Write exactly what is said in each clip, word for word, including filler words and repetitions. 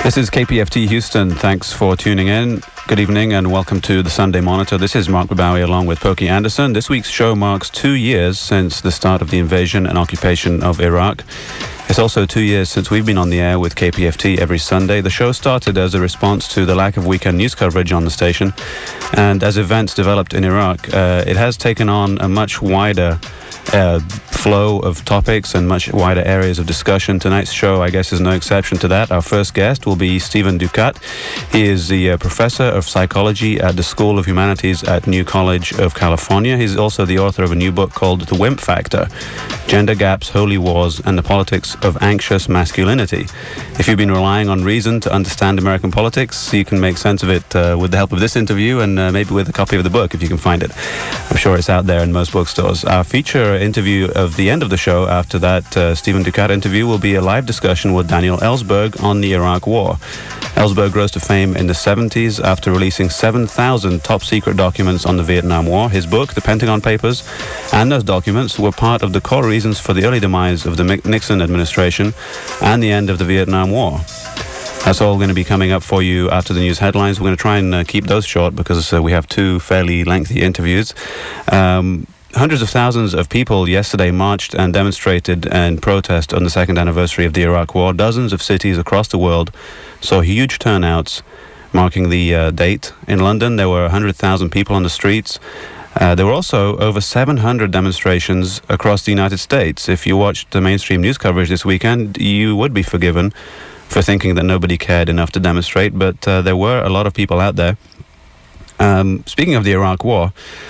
This is K P F T Houston. Thanks for tuning in. Good evening and welcome to the Sunday Monitor. This is Mark Babawi along with Pokey Anderson. This week's show marks two years since the start of the invasion and occupation of Iraq. It's also two years since we've been on the air with K P F T every Sunday. The show started as a response to the lack of weekend news coverage on the station. And as events developed in Iraq, uh, it has taken on a much wider Uh, flow of topics and much wider areas of discussion. Tonight's show, I guess, is no exception to that. Our first guest will be Stephen Ducat. He is the uh, professor of psychology at the School of Humanities at New College of California. He's also the author of a new book called The Wimp Factor: Gender Gaps, Holy Wars, and the Politics of Anxious Masculinity. If you've been relying on reason to understand American politics, you can make sense of it uh, with the help of this interview and uh, maybe with a copy of the book if you can find it. I'm sure it's out there in most bookstores. Our feature interview of the end of the show after that uh, Stephen Ducat interview will be a live discussion with Daniel Ellsberg on the Iraq War. Ellsberg rose to fame in the seventies after releasing seven thousand top-secret documents on the Vietnam War. His book, The Pentagon Papers, and those documents were part of the core reasons for the early demise of the Nixon administration and the end of the Vietnam War. That's all going to be coming up for you after the news headlines. We're going to try and uh, keep those short because uh, we have two fairly lengthy interviews. Um... Hundreds of thousands of people yesterday marched and demonstrated in protest on the second anniversary of the Iraq War. Dozens of cities across the world saw huge turnouts marking the uh, date. In London, there were one hundred thousand people on the streets. Uh, there were also over seven hundred demonstrations across the United States. If you watched the mainstream news coverage this weekend, you would be forgiven for thinking that nobody cared enough to demonstrate, but uh, there were a lot of people out there. Um, speaking of the Iraq War,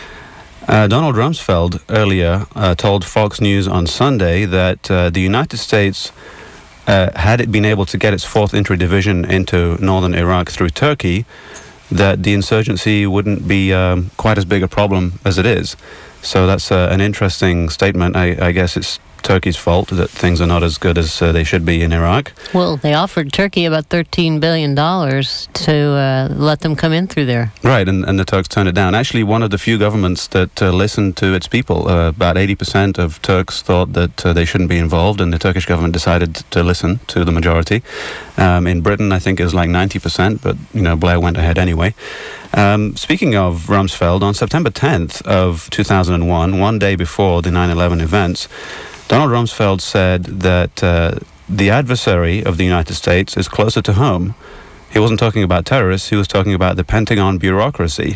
Uh, Donald Rumsfeld earlier uh, told Fox News on Sunday that uh, the United States, uh, had it been able to get its fourth Infantry Division into northern Iraq through Turkey, that the insurgency wouldn't be um, quite as big a problem as it is. So that's uh, an interesting statement. I, I guess it's Turkey's fault that things are not as good as uh, they should be in Iraq. Well, they offered Turkey about thirteen billion dollars to uh, let them come in through there. Right, and, and the Turks turned it down. Actually, one of the few governments that uh, listened to its people. Uh, about eighty percent of Turks thought that uh, they shouldn't be involved, and the Turkish government decided to listen to the majority. Um, in Britain, I think it was like ninety percent, but, you know, Blair went ahead anyway. Um, speaking of Rumsfeld, on September tenth of two thousand one, one day before the nine eleven events, Donald Rumsfeld said that uh, the adversary of the United States is closer to home. He wasn't talking about terrorists, he was talking about the Pentagon bureaucracy.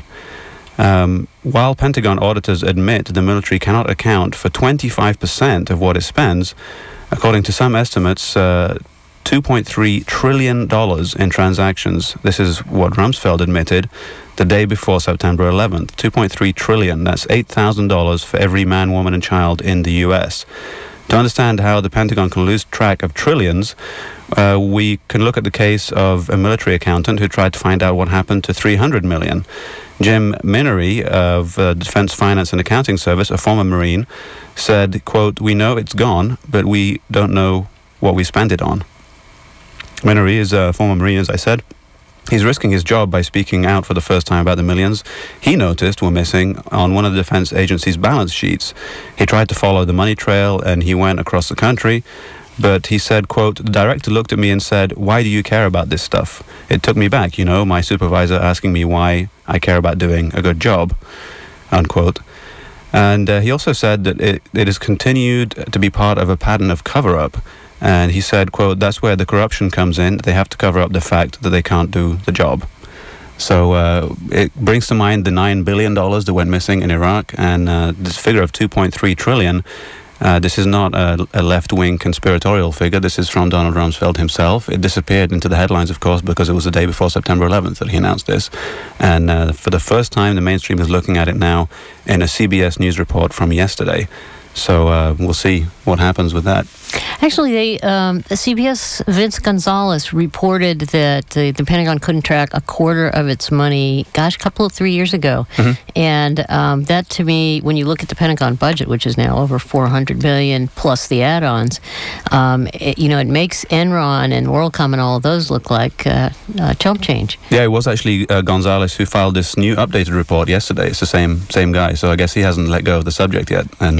Um, while Pentagon auditors admit the military cannot account for twenty-five percent of what it spends, according to some estimates, uh, two point three trillion dollars in transactions. This is what Rumsfeld admitted the day before September eleventh. two point three trillion dollars, that's eight thousand dollars for every man, woman, and child in the U S. To understand how the Pentagon can lose track of trillions, uh, we can look at the case of a military accountant who tried to find out what happened to three hundred million dollars. Jim Minery of uh, Defense Finance and Accounting Service, a former Marine, said, quote, "We know it's gone, but we don't know what we spent it on." Minery is a former Marine, as I said. He's risking his job by speaking out for the first time about the millions he noticed were missing on one of the defense agency's balance sheets. He tried to follow the money trail and he went across the country, but he said, quote, "The director looked at me and said, 'Why do you care about this stuff?' It took me back, you know, my supervisor asking me why I care about doing a good job," unquote. And uh, he also said that it, it has continued to be part of a pattern of cover-up. And he said, quote, "That's where the corruption comes in. They have to cover up the fact that they can't do the job." So uh, it brings to mind the nine billion dollars that went missing in Iraq, and uh, this figure of two point three trillion dollars. Uh, this is not a, a left-wing conspiratorial figure. This is from Donald Rumsfeld himself. It disappeared into the headlines, of course, because it was the day before September eleventh that he announced this. And uh, for the first time, the mainstream is looking at it now in a C B S News report from yesterday. So uh, we'll see what happens with that. Actually, they, um, C B S Vince Gonzalez reported that the, the Pentagon couldn't track a quarter of its money, gosh, a couple of three years ago. Mm-hmm. And um, that, to me, when you look at the Pentagon budget, which is now over four hundred billion dollars plus the add-ons, um, it, you know, it makes Enron and WorldCom and all of those look like uh, uh, chump change. Yeah, it was actually uh, Gonzalez who filed this new updated report yesterday. It's the same same guy, so I guess he hasn't let go of the subject yet, and uh, hopefully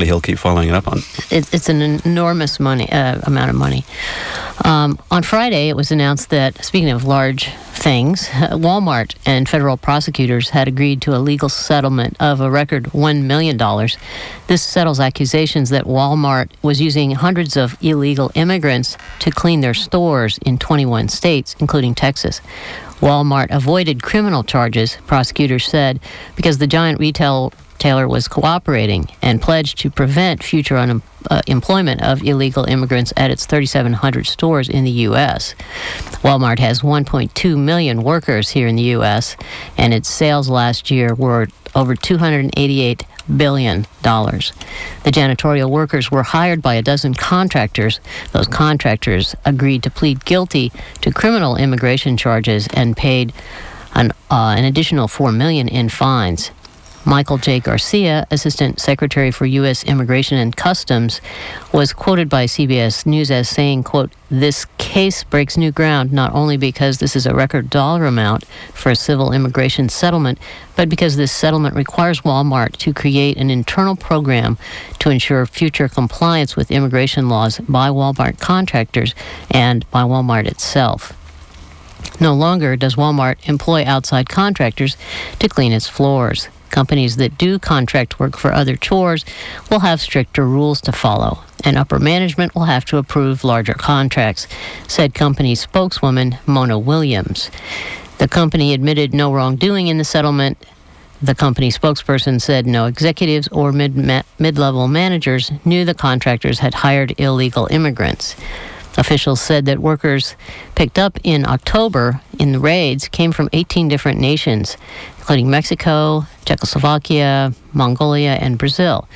he'll keep following it up on. It, it's an enormous money uh, amount of money. Um, on Friday, it was announced that, speaking of large things, Walmart and federal prosecutors had agreed to a legal settlement of a record one million dollars. This settles accusations that Walmart was using hundreds of illegal immigrants to clean their stores in twenty-one states, including Texas. Walmart avoided criminal charges, prosecutors said, because the giant retail retailer was cooperating and pledged to prevent future unemployment uh, of illegal immigrants at its thirty-seven hundred stores in the U S. Walmart has one point two million workers here in the U S, and its sales last year were over two hundred eighty-eight billion dollars. The janitorial workers were hired by a dozen contractors. Those contractors agreed to plead guilty to criminal immigration charges and paid an, uh, an additional four million dollars in fines. Michael J. Garcia, Assistant Secretary for U S Immigration and Customs, was quoted by C B S News as saying, quote, "This case breaks new ground not only because this is a record dollar amount for a civil immigration settlement, but because this settlement requires Walmart to create an internal program to ensure future compliance with immigration laws by Walmart contractors and by Walmart itself. No longer does Walmart employ outside contractors to clean its floors. Companies that do contract work for other chores will have stricter rules to follow, and upper management will have to approve larger contracts," said company spokeswoman Mona Williams. The company admitted no wrongdoing in the settlement. The company spokesperson said no executives or mid mid-level managers knew the contractors had hired illegal immigrants. Officials said that workers picked up in October in the raids came from eighteen different nations, including Mexico, Czechoslovakia, Mongolia, and Brazil.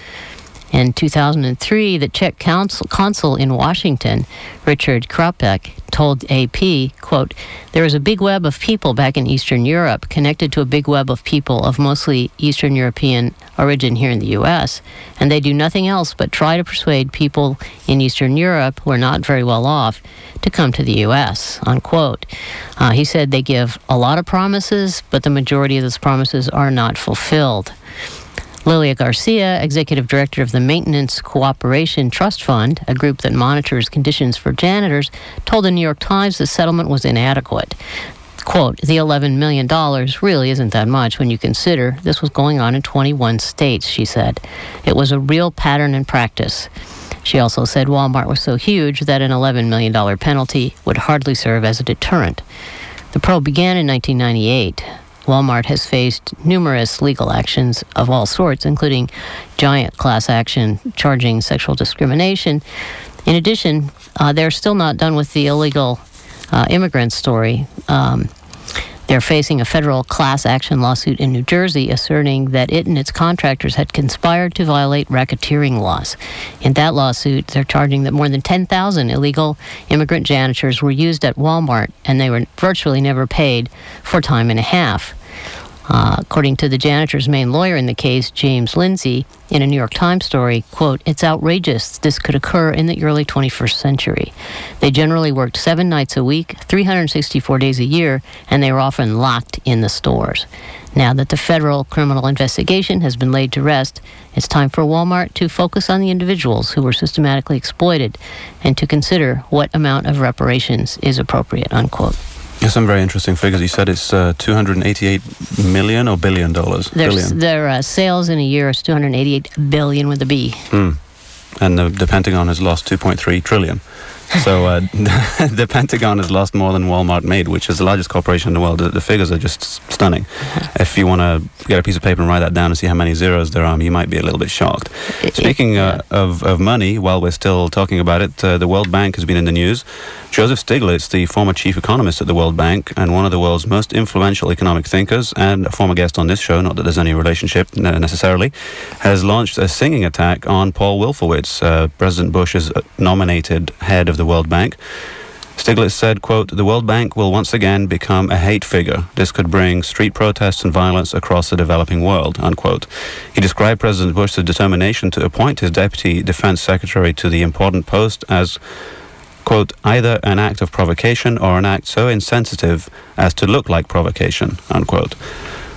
In two thousand three, the Czech consul, consul in Washington, Richard Krapek, told A P, quote, "There is a big web of people back in Eastern Europe connected to a big web of people of mostly Eastern European origin here in the U S, and they do nothing else but try to persuade people in Eastern Europe who are not very well off to come to the U S, unquote. Uh, he said they give a lot of promises, but the majority of those promises are not fulfilled. Lilia Garcia, executive director of the Maintenance Cooperation Trust Fund, a group that monitors conditions for janitors, told the New York Times the settlement was inadequate. Quote, "The eleven million dollars really isn't that much when you consider this was going on in twenty-one states," she said. "It was a real pattern and practice." She also said Walmart was so huge that an eleven million dollars penalty would hardly serve as a deterrent. The probe began in nineteen ninety-eight. Walmart has faced numerous legal actions of all sorts, including giant class action charging sexual discrimination. In addition, uh, they're still not done with the illegal uh, immigrant story. Um, they're facing a federal class action lawsuit in New Jersey asserting that it and its contractors had conspired to violate racketeering laws. In that lawsuit, they're charging that more than ten thousand illegal immigrant janitors were used at Walmart, and they were virtually never paid for time and a half. Uh, according to the janitor's main lawyer in the case, James Lindsay, in a New York Times story, quote, "It's outrageous this could occur in the early twenty-first century. They generally worked seven nights a week, three hundred sixty-four days a year, and they were often locked in the stores. Now that the federal criminal investigation has been laid to rest, it's time for Walmart to focus on the individuals who were systematically exploited and to consider what amount of reparations is appropriate," unquote. There's some very interesting figures. You said it's uh, two hundred eighty-eight million or billion dollars? Their, billion. their uh, sales in a year is two hundred eighty-eight billion with a B. Mm. And the, the Pentagon has lost two point three trillion. So uh, the Pentagon has lost more than Walmart made, which is the largest corporation in the world. The, the figures are just stunning. If you want to get a piece of paper and write that down and see how many zeros there are, you might be a little bit shocked. It, Speaking it, yeah. uh, of, of money, while we're still talking about it, uh, the World Bank has been in the news. Joseph Stiglitz, the former chief economist at the World Bank and one of the world's most influential economic thinkers and a former guest on this show, not that there's any relationship necessarily, has launched a singing attack on Paul Wolfowitz, uh, President Bush's nominated head of the World Bank. Stiglitz said, quote, "The World Bank will once again become a hate figure. This could bring street protests and violence across the developing world," unquote. He described President Bush's determination to appoint his deputy defense secretary to the important post as, quote, "either an act of provocation or an act so insensitive as to look like provocation," unquote.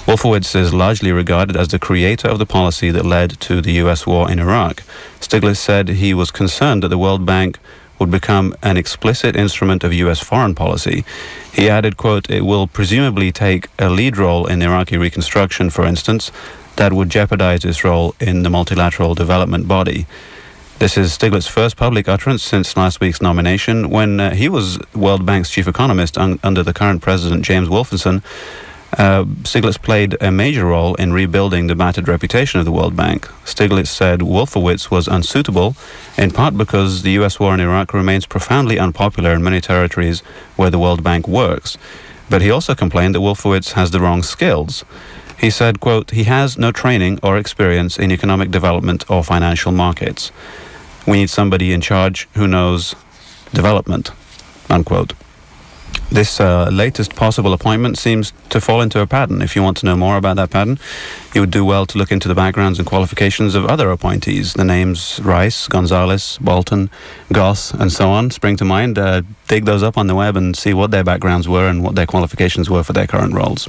Wolfowitz is largely regarded as the creator of the policy that led to the U S war in Iraq. Stiglitz said he was concerned that the World Bank would become an explicit instrument of U S foreign policy. He added, quote, "It will presumably take a lead role in Iraqi reconstruction, for instance, that would jeopardize its role in the multilateral development body." This is Stiglitz's first public utterance since last week's nomination, when uh, he was World Bank's chief economist un- under the current president, James Wolfensohn. Uh, Stiglitz played a major role in rebuilding the battered reputation of the World Bank. Stiglitz said Wolfowitz was unsuitable, in part because the U S war in Iraq remains profoundly unpopular in many territories where the World Bank works. But he also complained that Wolfowitz has the wrong skills. He said, quote, "He has no training or experience in economic development or financial markets. We need somebody in charge who knows development," unquote. This uh, latest possible appointment seems to fall into a pattern. If you want to know more about that pattern, you would do well to look into the backgrounds and qualifications of other appointees. The names Rice, Gonzalez, Bolton, Goss, and so on spring to mind. Uh, dig those up on the web and see what their backgrounds were and what their qualifications were for their current roles.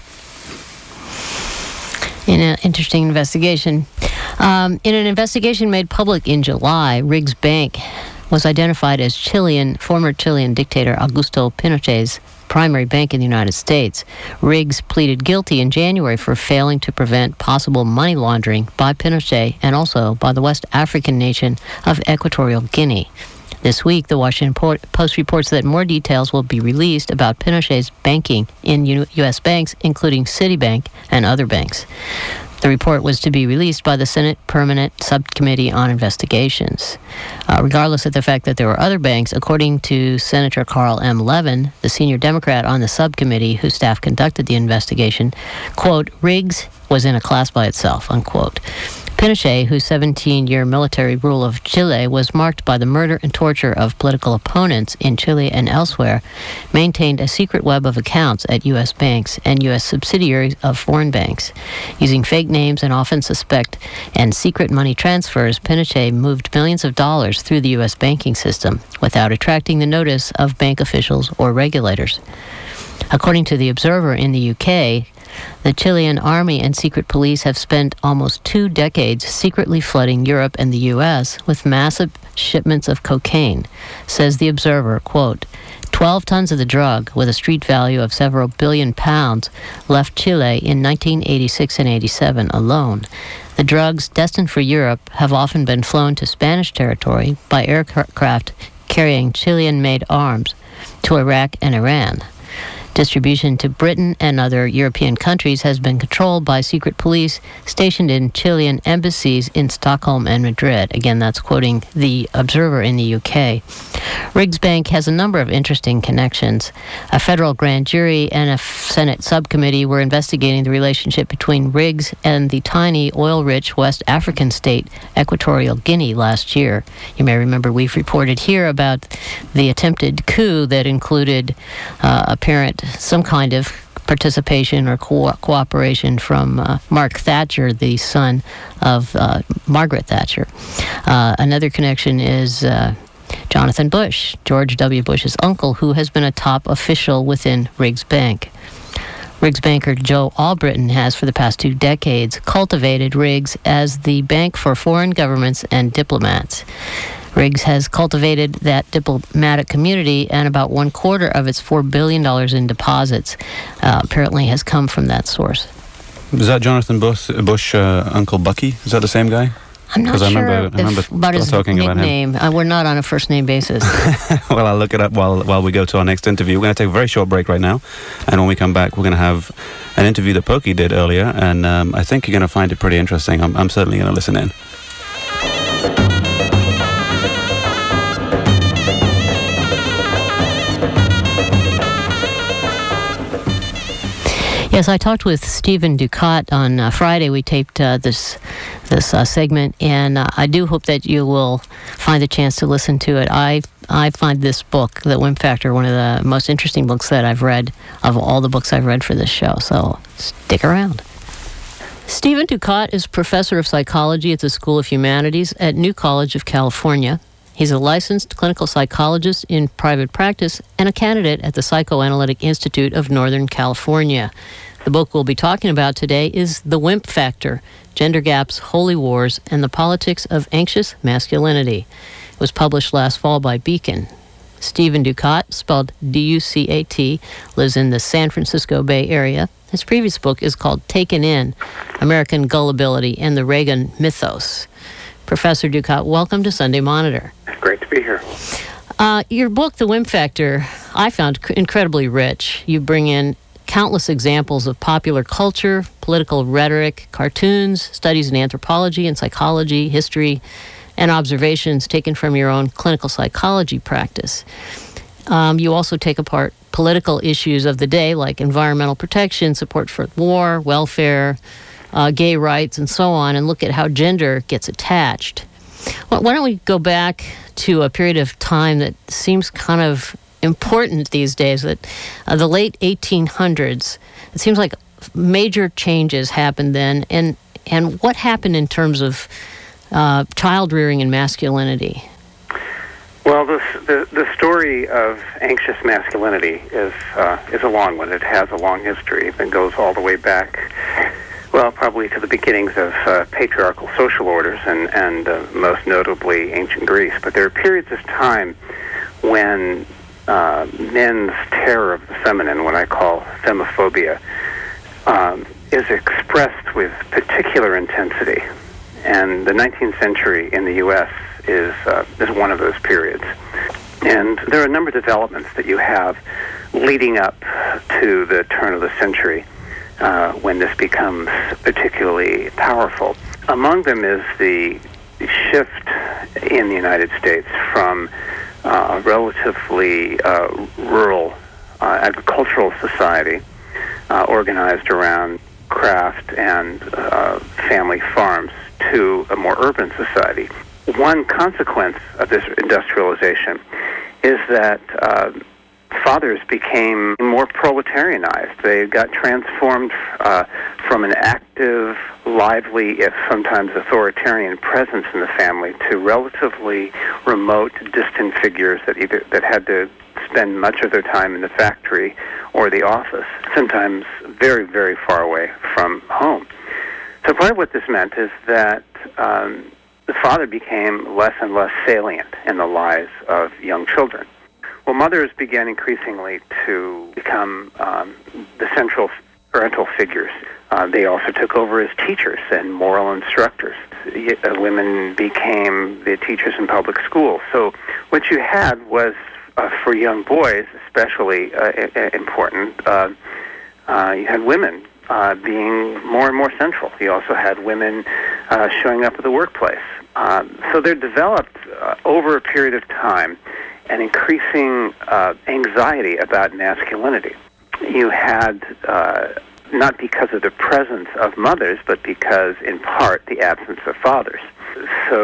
In an interesting investigation. Um, in an investigation made public in July, Riggs Bank was identified as Chilean, former Chilean dictator Augusto Pinochet's primary bank in the United States. Riggs pleaded guilty in January for failing to prevent possible money laundering by Pinochet and also by the West African nation of Equatorial Guinea. This week, the Washington Post reports that more details will be released about Pinochet's banking in U S banks, including Citibank and other banks. The report was to be released by the Senate Permanent Subcommittee on Investigations. Uh, regardless of the fact that there were other banks, according to Senator Carl M. Levin, the senior Democrat on the subcommittee whose staff conducted the investigation, quote, "Riggs was in a class by itself," unquote. Pinochet, whose seventeen-year military rule of Chile was marked by the murder and torture of political opponents in Chile and elsewhere, maintained a secret web of accounts at U S banks and U S subsidiaries of foreign banks. Using fake names and often suspect and secret money transfers, Pinochet moved millions of dollars through the U S banking system without attracting the notice of bank officials or regulators. According to The Observer in the U K, the Chilean army and secret police have spent almost two decades secretly flooding Europe and the U S with massive shipments of cocaine. Says The Observer, quote, twelve tons of the drug, with a street value of several billion pounds, left Chile in nineteen eighty-six and eighty-seven alone. The drugs destined for Europe have often been flown to Spanish territory by aircraft carrying Chilean-made arms to Iraq and Iran. Distribution to Britain and other European countries has been controlled by secret police stationed in Chilean embassies in Stockholm and Madrid. Again, that's quoting The Observer in the U K. Riggs Bank has a number of interesting connections. A federal grand jury and a Senate subcommittee were investigating the relationship between Riggs and the tiny oil-rich West African state Equatorial Guinea last year. You may remember we've reported here about the attempted coup that included uh, apparent some kind of participation or co- cooperation from uh, Mark Thatcher, the son of uh, Margaret Thatcher. Uh, another connection is uh, Jonathan Bush, George W. Bush's uncle, who has been a top official within Riggs Bank. Riggs banker Joe Albritton has, for the past two decades, cultivated Riggs as the bank for foreign governments and diplomats. Riggs has cultivated that diplomatic community, and about one quarter of its four billion dollars in deposits uh, apparently has come from that source. Is that Jonathan Bush, Bush uh, Uncle Bucky? Is that the same guy? I'm not I sure remember, I remember about his talking nickname. About him. Uh, we're not on a first-name basis. Well, I'll look it up while while we go to our next interview. We're going to take a very short break right now, and when we come back, we're going to have an interview that Pokey did earlier, and um, I think you're going to find it pretty interesting. I'm, I'm certainly going to listen in. Yes, I talked with Stephen Ducat on uh, Friday. We taped uh, this this uh, segment, and uh, I do hope that you will find a chance to listen to it. I I find this book, The Wimp Factor, one of the most interesting books that I've read of all the books I've read for this show, so stick around. Stephen Ducat is professor of psychology at the School of Humanities at New College of California. He's a licensed clinical psychologist in private practice and a candidate at the Psychoanalytic Institute of Northern California. The book we'll be talking about today is The Wimp Factor, Gender Gaps, Holy Wars, and the Politics of Anxious Masculinity. It was published last fall by Beacon. Stephen Ducat, spelled D U C A T, lives in the San Francisco Bay Area. His previous book is called Taken In, American Gullibility and the Reagan Mythos. Professor Ducat, welcome to Sunday Monitor. Great to be here. Uh, your book, The Wimp Factor, I found incredibly rich. You bring in countless examples of popular culture, political rhetoric, cartoons, studies in anthropology and psychology, history, and observations taken from your own clinical psychology practice. Um, you also take apart political issues of the day, like environmental protection, support for war, welfare, uh, gay rights, and so on, and look at how gender gets attached. Well, why don't we go back to a period of time that seems kind of important these days, that uh, the late eighteen hundreds. It seems like major changes happened then, and, and what happened in terms of Uh, child rearing and masculinity? Well, the, the the story of anxious masculinity is uh, is a long one. It has a long history that goes all the way back, well, probably to the beginnings of uh, patriarchal social orders, and and uh, most notably ancient Greece. But there are periods of time when uh, men's terror of the feminine, what I call femophobia, um, is expressed with particular intensity. And the nineteenth century in the U S is uh, is one of those periods. And there are a number of developments that you have leading up to the turn of the century uh, when this becomes particularly powerful. Among them is the shift in the United States from uh, relatively uh, rural uh, agricultural society uh, organized around craft and uh, family farms to a more urban society. One consequence of this industrialization is that uh, fathers became more proletarianized. They got transformed uh, from an active, lively, if sometimes authoritarian presence in the family to relatively remote, distant figures that either that had to spend much of their time in the factory or the office, sometimes very, very far away from home. So part of what this meant is that um, the father became less and less salient in the lives of young children. Well, mothers began increasingly to become um, the central parental figures. Uh, they also took over as teachers and moral instructors. Uh, women became the teachers in public schools. So what you had was, uh, for young boys especially uh, I- important, uh, uh, you had women Uh, being more and more central. You also had women uh, showing up at the workplace. Um, so there developed, uh, over a period of time, an increasing uh, anxiety about masculinity. You had, uh, not because of the presence of mothers, but because, in part, the absence of fathers. So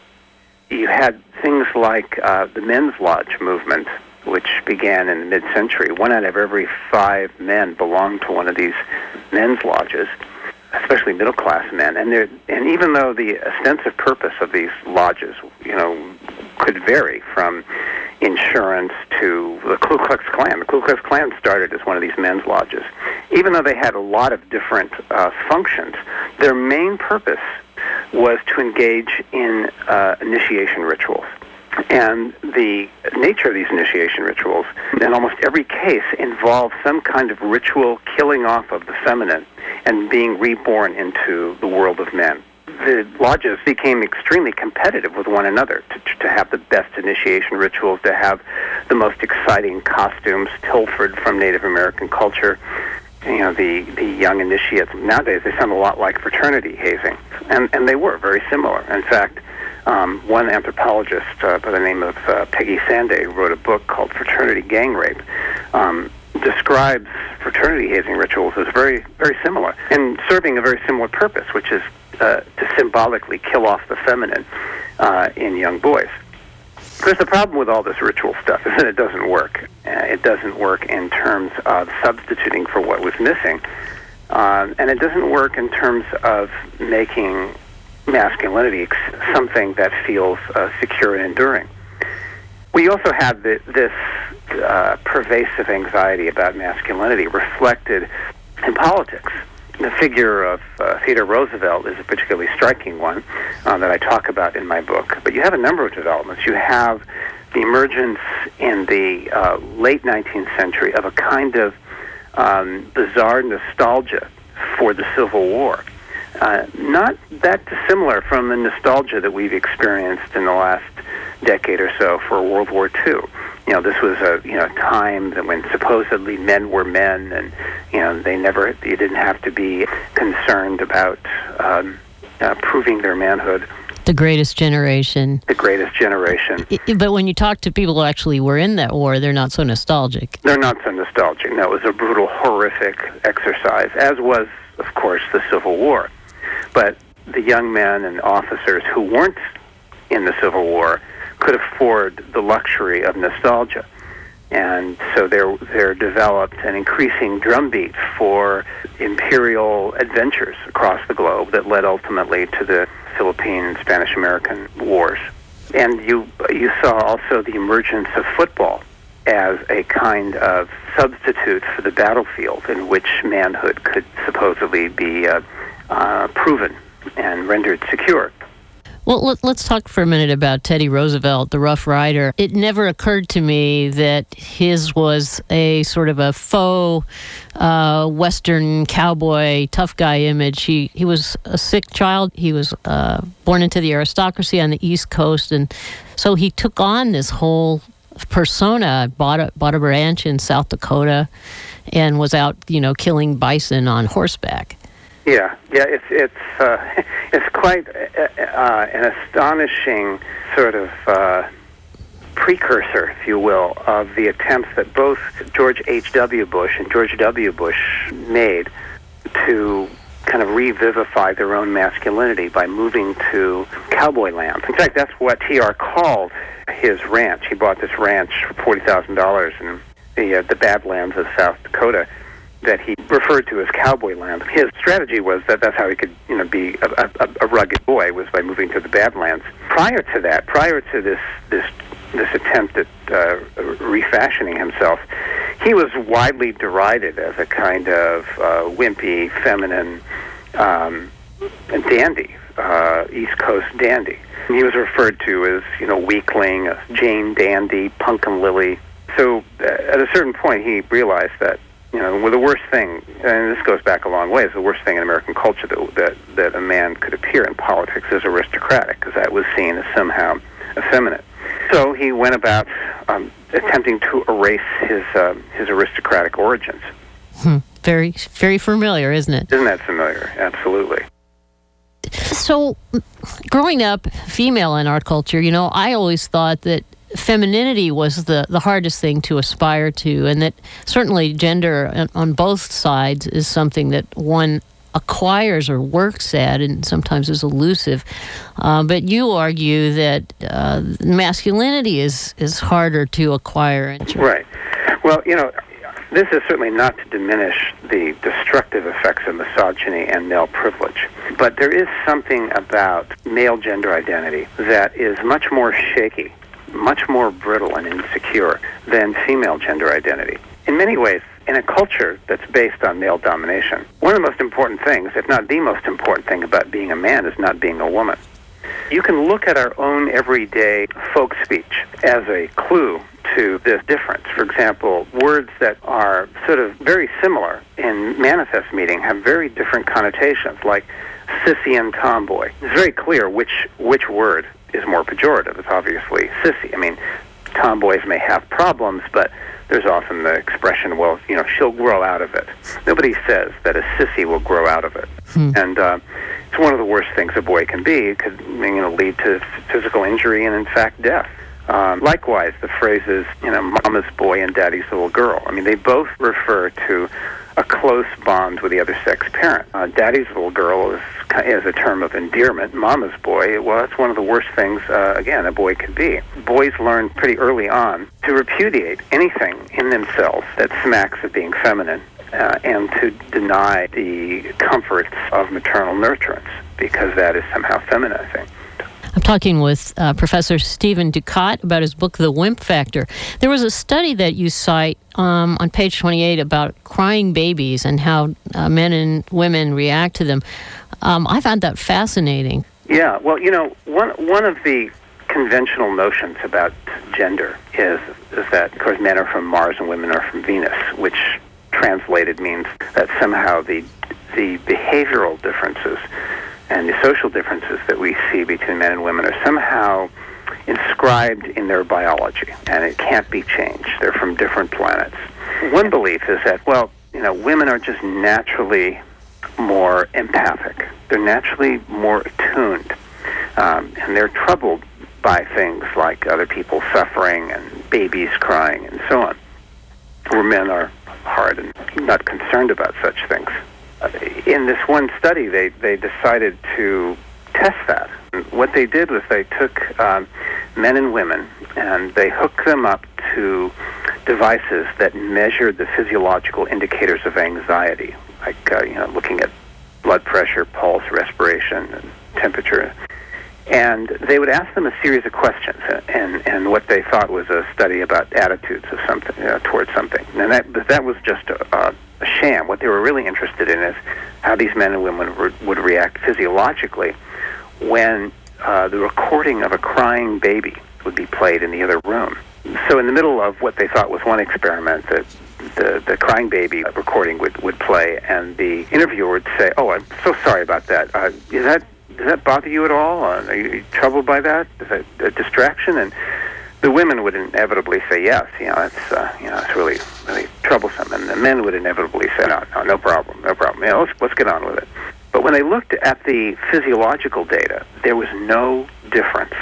you had things like uh, the Men's Lodge movement, which began in the mid-century. One out of every five men belonged to one of these men's lodges, especially middle-class men. And they're, and even though the ostensive purpose of these lodges, you know, could vary from insurance to the Ku Klux Klan. The Ku Klux Klan started as one of these men's lodges. Even though they had a lot of different uh, functions, their main purpose was to engage in uh, initiation rituals. And the nature of these initiation rituals, in almost every case, involved some kind of ritual killing off of the feminine and being reborn into the world of men. The lodges became extremely competitive with one another to, to have the best initiation rituals, to have the most exciting costumes pilfered from Native American culture. You know, the, the young initiates, nowadays they sound a lot like fraternity hazing. And, and they were very similar. In fact, Um, one anthropologist uh, by the name of uh, Peggy Sanday, who wrote a book called Fraternity Gang Rape, um, describes fraternity hazing rituals as very, very similar and serving a very similar purpose, which is uh, to symbolically kill off the feminine uh, in young boys. There's the problem with all this ritual stuff is that it doesn't work. Uh, it doesn't work in terms of substituting for what was missing, um, and it doesn't work in terms of making masculinity something that feels uh, secure and enduring. We also have the, this uh, pervasive anxiety about masculinity reflected in politics. The figure of uh, Theodore Roosevelt is a particularly striking one uh, that I talk about in my book. But you have a number of developments. You have the emergence in the uh, late nineteenth century of a kind of um, bizarre nostalgia for the Civil War. Uh, not that dissimilar from the nostalgia that we've experienced in the last decade or so for World War Two. You know, this was a you know time that when supposedly men were men, and you know they never, you didn't have to be concerned about um, uh, proving their manhood. The greatest generation. The greatest generation. But when you talk to people who actually were in that war, they're not so nostalgic. They're not so nostalgic. No, it was a brutal, horrific exercise, as was, of course, the Civil War. But the young men and officers who weren't in the Civil War could afford the luxury of nostalgia. And so there, there developed an increasing drumbeat for imperial adventures across the globe that led ultimately to the Philippine and Spanish-American wars. And you, you saw also the emergence of football as a kind of substitute for the battlefield in which manhood could supposedly be uh, uh, proven and rendered secure. Well, let, let's talk for a minute about Teddy Roosevelt, the Rough Rider. It never occurred to me that his was a sort of a faux uh, Western cowboy, tough guy image. He he was a sick child. He was uh, born into the aristocracy on the East Coast, and so he took on this whole persona, bought a, bought a ranch in South Dakota, and was out, you know, killing bison on horseback. Yeah, yeah, it's it's uh, it's quite uh, an astonishing sort of uh, precursor, if you will, of the attempts that both George H W. Bush and George W. Bush made to kind of revivify their own masculinity by moving to cowboy lands. In fact, that's what T R called his ranch. He bought this ranch for forty thousand dollars in the uh, the Badlands of South Dakota, that he referred to as cowboy land. His strategy was that that's how he could, you know, be a, a, a rugged boy, was by moving to the Badlands. Prior to that, prior to this this this attempt at uh, refashioning himself, he was widely derided as a kind of uh, wimpy, feminine um, dandy, uh, East Coast dandy. And he was referred to as, you know, weakling, a Jane dandy, pumpkin lily. So uh, at a certain point, he realized that, you know, well, the worst thing, and this goes back a long way, is the worst thing in American culture that that, that a man could appear in politics is aristocratic, because that was seen as somehow effeminate. So he went about um, attempting to erase his uh, his aristocratic origins. Hmm. Very, very familiar, isn't it? Isn't that familiar? Absolutely. So, growing up female in our culture, you know, I always thought that femininity was the, the hardest thing to aspire to, and that certainly gender on, on both sides is something that one acquires or works at, and sometimes is elusive. Uh, but you argue that uh, masculinity is, is harder to acquire. Right. Well, you know, this is certainly not to diminish the destructive effects of misogyny and male privilege, but there is something about male gender identity that is much more shaky, much more brittle and insecure than female gender identity. In many ways, in a culture that's based on male domination, one of the most important things, if not the most important thing about being a man, is not being a woman. You can look at our own everyday folk speech as a clue to this difference. For example, words that are sort of very similar in manifest meaning have very different connotations, like sissy and tomboy. It's very clear which which word is more pejorative. It's obviously sissy. I mean, tomboys may have problems, but there's often the expression, well, you know, she'll grow out of it. Nobody says that a sissy will grow out of it. Hmm. And uh, it's one of the worst things a boy can be. It could, you know, lead to physical injury and, in fact, death. Um, likewise, the phrases, you know, mama's boy and daddy's little girl. I mean, they both refer to a close bond with the other sex parent. Uh, daddy's little girl is, is a term of endearment. Mama's boy, well, it's one of the worst things, uh, again, a boy could be. Boys learn pretty early on to repudiate anything in themselves that smacks of being feminine, uh, and to deny the comforts of maternal nurturance, because that is somehow feminizing. I'm talking with uh, Professor Stephen Ducat about his book, The Wimp Factor. There was a study that you cite um, on page twenty-eight about crying babies and how uh, men and women react to them. Um, I found that fascinating. Yeah, well, you know, one one of the conventional notions about gender is, is that, of course, men are from Mars and women are from Venus, which translated means that somehow the the behavioral differences and the social differences that we see between men and women are somehow inscribed in their biology, and it can't be changed. They're from different planets. One belief is that, well, you know, women are just naturally more empathic. They're naturally more attuned, um, and they're troubled by things like other people suffering and babies crying and so on, where men are hard and not concerned about such things. Uh, in this one study, they, they decided to test that. And what they did was they took um, men and women and they hooked them up to devices that measured the physiological indicators of anxiety, like uh, you know, looking at blood pressure, pulse, respiration, and temperature. And they would ask them a series of questions, and, and what they thought was a study about attitudes of something uh, towards something. And that that was just a, a sham. What they were really interested in is how these men and women would, would react physiologically when uh, the recording of a crying baby would be played in the other room. So in the middle of what they thought was one experiment, the the, the crying baby recording would, would play, and the interviewer would say, "Oh, I'm so sorry about that. Uh, is that Does that bother you at all? Uh, are you troubled by that? Is that a distraction?" And the women would inevitably say yes. You know, it's uh, you know, it's really, really troublesome. And the men would inevitably say no, no, no problem, no problem. You know, let's let's get on with it. But when they looked at the physiological data, there was no difference.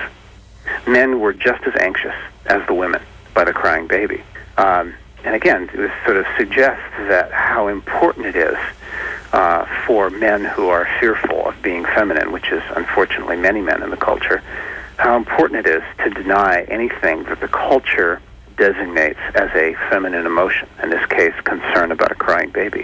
Men were just as anxious as the women by the crying baby. Um, and again, this sort of suggests that how important it is Uh, for men who are fearful of being feminine, which is unfortunately many men in the culture, how important it is to deny anything that the culture designates as a feminine emotion, in this case, concern about a crying baby.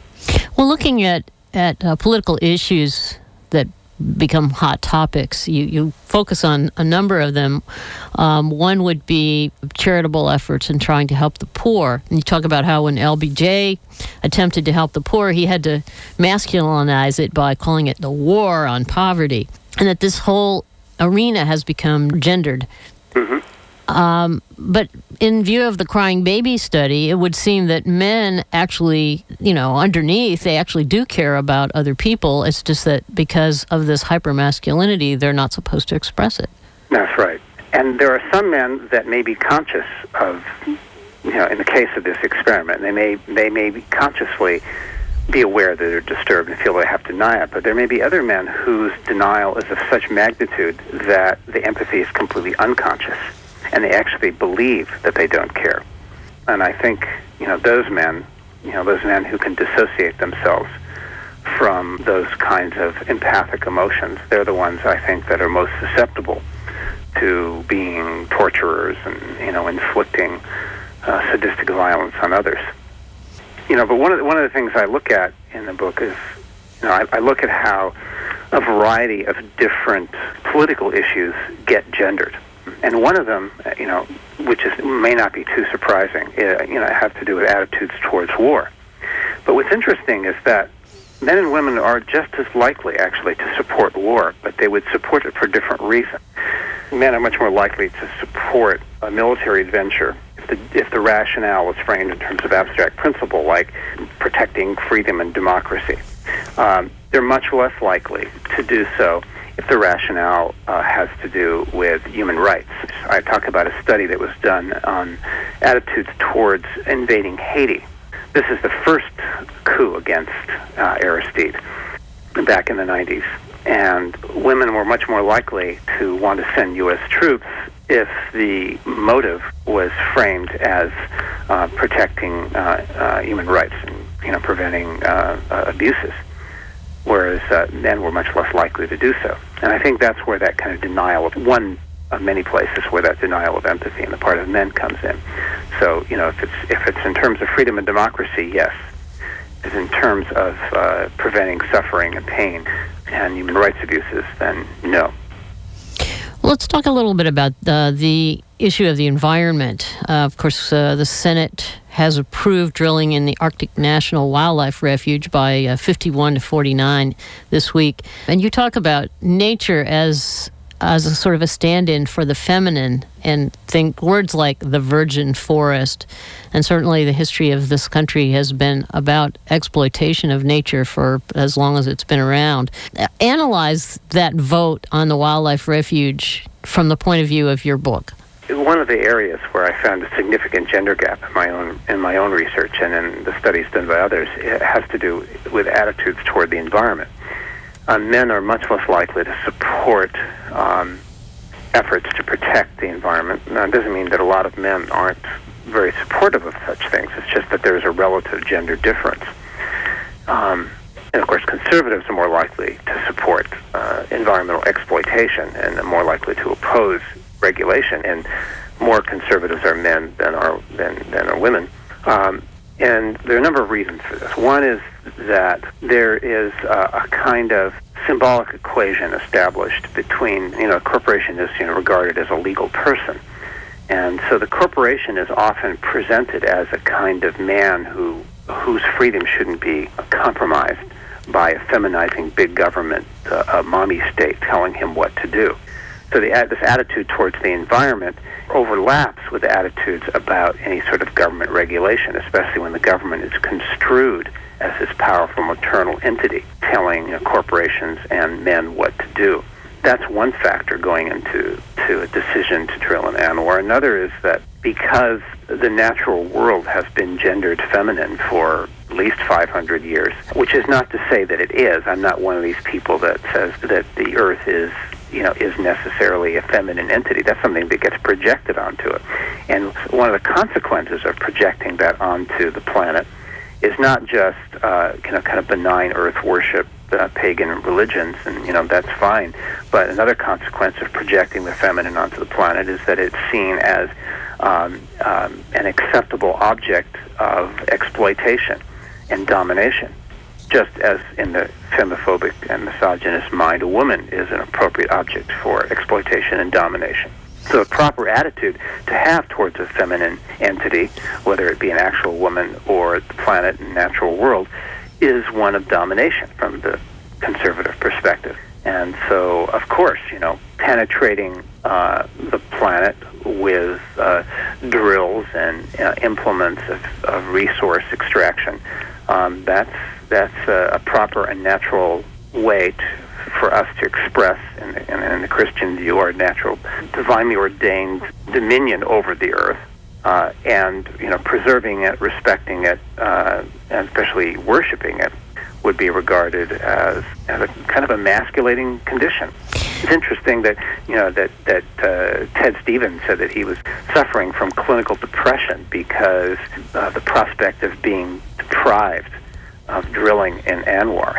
Well, looking at, at uh, political issues that become hot topics, you, you focus on a number of them. Um, one would be charitable efforts in trying to help the poor. And you talk about how when L B J attempted to help the poor, he had to masculinize it by calling it the war on poverty. And that this whole arena has become gendered. Mm-hmm. Um, but in view of the crying baby study, it would seem that men actually, you know, underneath, they actually do care about other people. It's just that because of this hypermasculinity, they're not supposed to express it. That's right. And there are some men that may be conscious of, you know, in the case of this experiment, they may they may be consciously be aware that they're disturbed and feel they have to deny it. But there may be other men whose denial is of such magnitude that the empathy is completely unconscious, and they actually believe that they don't care. And I think, you know, those men, you know, those men who can dissociate themselves from those kinds of empathic emotions, they're the ones, I think, that are most susceptible to being torturers and, you know, inflicting uh, sadistic violence on others. You know, but one of the, one of the things I look at in the book is, you know, I, I look at how a variety of different political issues get gendered. And one of them, you know, which is may not be too surprising, uh, you know, have to do with attitudes towards war. But what's interesting is that men and women are just as likely, actually, to support war, but they would support it for different reasons. Men are much more likely to support a military adventure if the, if the rationale is framed in terms of abstract principle, like protecting freedom and democracy. Um, they're much less likely to do so if the rationale uh, has to do with human rights. I talk about a study that was done on attitudes towards invading Haiti. This is the first coup against uh, Aristide back in the nineties. And women were much more likely to want to send U S troops if the motive was framed as uh, protecting uh, uh, human rights and, you know, preventing uh, uh, abuses, whereas uh, men were much less likely to do so. And I think that's where that kind of denial of one of many places where that denial of empathy on the part of men comes in. So, you know, if it's if it's in terms of freedom and democracy, yes. If it's in terms of uh, preventing suffering and pain and human rights abuses, then no. Let's talk a little bit about uh, the issue of the environment. Uh, of course, uh, the Senate has approved drilling in the Arctic National Wildlife Refuge by uh, fifty-one to forty-nine this week. And you talk about nature as as a sort of a stand-in for the feminine, and think words like the virgin forest. And certainly the history of this country has been about exploitation of nature for as long as it's been around. Analyze that vote on the wildlife refuge from the point of view of your book. One of the areas where I found a significant gender gap in my own in my own research and in the studies done by others, it has to do with attitudes toward the environment. Uh, men are much less likely to support um, efforts to protect the environment. Now, it doesn't mean that a lot of men aren't very supportive of such things. It's just that there's a relative gender difference. Um, and, of course, conservatives are more likely to support uh, environmental exploitation and are more likely to oppose regulation. And more conservatives are men than are, than, than are women. Um, And there are a number of reasons for this. One is that there is a, a kind of symbolic equation established between, you know, a corporation is, you know, regarded as a legal person. And so the corporation is often presented as a kind of man who whose freedom shouldn't be compromised by a feminizing big government, uh, a mommy state telling him what to do. So the, this attitude towards the environment overlaps with attitudes about any sort of government regulation, especially when the government is construed as this powerful maternal entity telling, you know, corporations and men what to do. That's one factor going into to a decision to drill in ANWR. Another is that because the natural world has been gendered feminine for at least five hundred years, which is not to say that it is. I'm not one of these people that says that the Earth is, you know, is necessarily a feminine entity. That's something that gets projected onto it. And one of the consequences of projecting that onto the planet is not just, uh, you know, kind of benign Earth worship, uh, pagan religions, and, you know, that's fine. But another consequence of projecting the feminine onto the planet is that it's seen as um, um, an acceptable object of exploitation and domination. Just as in the femophobic and misogynist mind, a woman is an appropriate object for exploitation and domination. So a proper attitude to have towards a feminine entity, whether it be an actual woman or the planet and natural world, is one of domination from the conservative perspective. And so, of course, you know, penetrating uh, the planet with uh, drills and uh, implements of, of resource extraction, um, that's That's a, a proper and natural way to, for us to express, in the, in, in the Christian view, our natural, divinely ordained dominion over the earth, uh, and, you know, preserving it, respecting it, uh, and especially worshiping it, would be regarded as, as a kind of emasculating condition. It's interesting that, you know, that that uh, Ted Stevens said that he was suffering from clinical depression because uh, the prospect of being deprived of drilling in ANWR.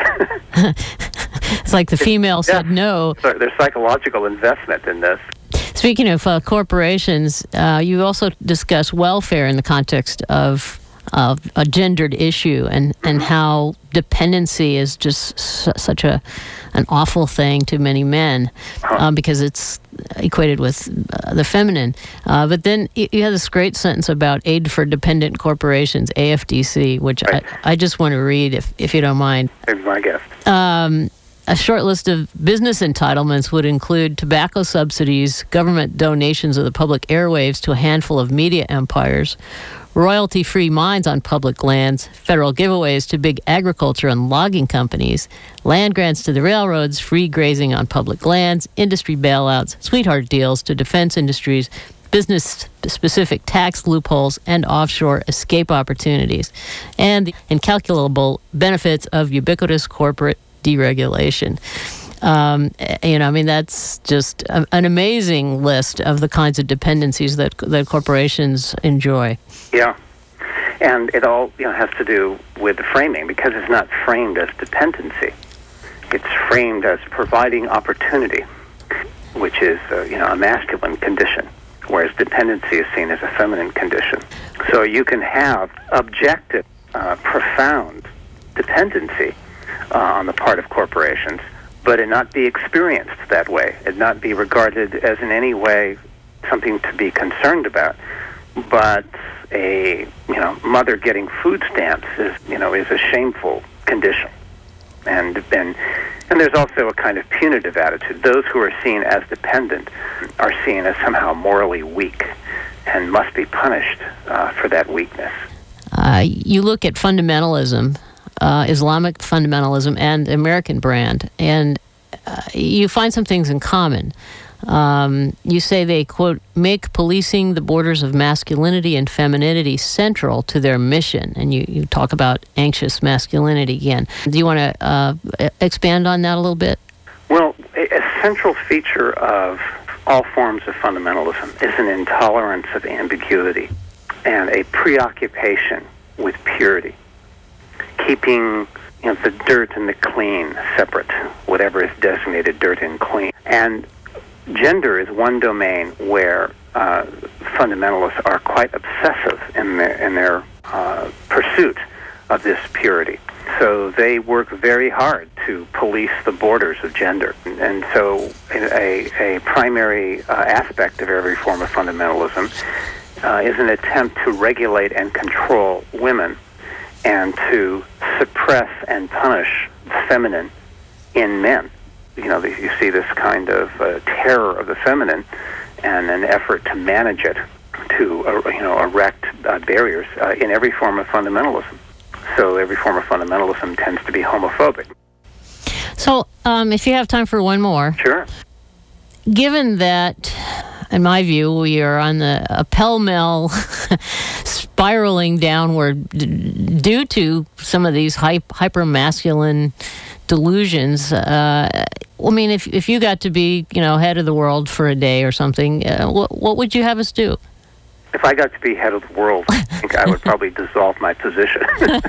It's like the female said yeah. no. So there's psychological investment in this. Speaking of uh, corporations, uh, you also discuss welfare in the context of of a gendered issue, and, and how dependency is just su- such a an awful thing to many men, huh. um, because it's equated with uh, the feminine. Uh, but then you, you have this great sentence about Aid for Dependent Corporations, A F D C, which right. I, I just want to read, if, if you don't mind. It's my guess. Um, a short list of business entitlements would include tobacco subsidies, government donations of the public airwaves to a handful of media empires, royalty-free mines on public lands, federal giveaways to big agriculture and logging companies, land grants to the railroads, free grazing on public lands, industry bailouts, sweetheart deals to defense industries, business-specific tax loopholes, and offshore escape opportunities, and the incalculable benefits of ubiquitous corporate deregulation. Um, you know, I mean, that's just a, an amazing list of the kinds of dependencies that that corporations enjoy. Yeah, and it all, you know, has to do with the framing, because it's not framed as dependency. It's framed as providing opportunity, which is, uh, you know, a masculine condition, whereas dependency is seen as a feminine condition. So you can have objective, uh, profound dependency uh, on the part of corporations, but it not be experienced that way. It not be regarded as in any way something to be concerned about. but a you know mother getting food stamps is you know is a shameful condition, and and and there's also a kind of punitive attitude. Those who are seen as dependent are seen as somehow morally weak and must be punished uh, for that weakness. Uh, you look at fundamentalism, uh, Islamic fundamentalism, and American brand, and uh, you find some things in common. Um, you say they, quote, make policing the borders of masculinity and femininity central to their mission. And you, you talk about anxious masculinity again. Do you want to uh, expand on that a little bit? Well, a, a central feature of all forms of fundamentalism is an intolerance of ambiguity and a preoccupation with purity, keeping you know, the dirt and the clean separate, whatever is designated dirt and clean. And gender is one domain where uh, fundamentalists are quite obsessive in their, in their uh, pursuit of this purity. So they work very hard to police the borders of gender. And so a, a primary uh, aspect of every form of fundamentalism uh, is an attempt to regulate and control women and to suppress and punish the feminine in men. You know, you see this kind of uh, terror of the feminine and an effort to manage it, to uh, you know erect uh, barriers uh, in every form of fundamentalism. So every form of fundamentalism tends to be homophobic. So um, if you have time for one more. Sure. Given that, in my view, we are on the a pell-mell spiraling downward d- due to some of these hype, hyper-masculine delusions. Uh, I mean, if if you got to be, you know, head of the world for a day or something, uh, what what would you have us do? If I got to be head of the world, I think I would probably dissolve my position.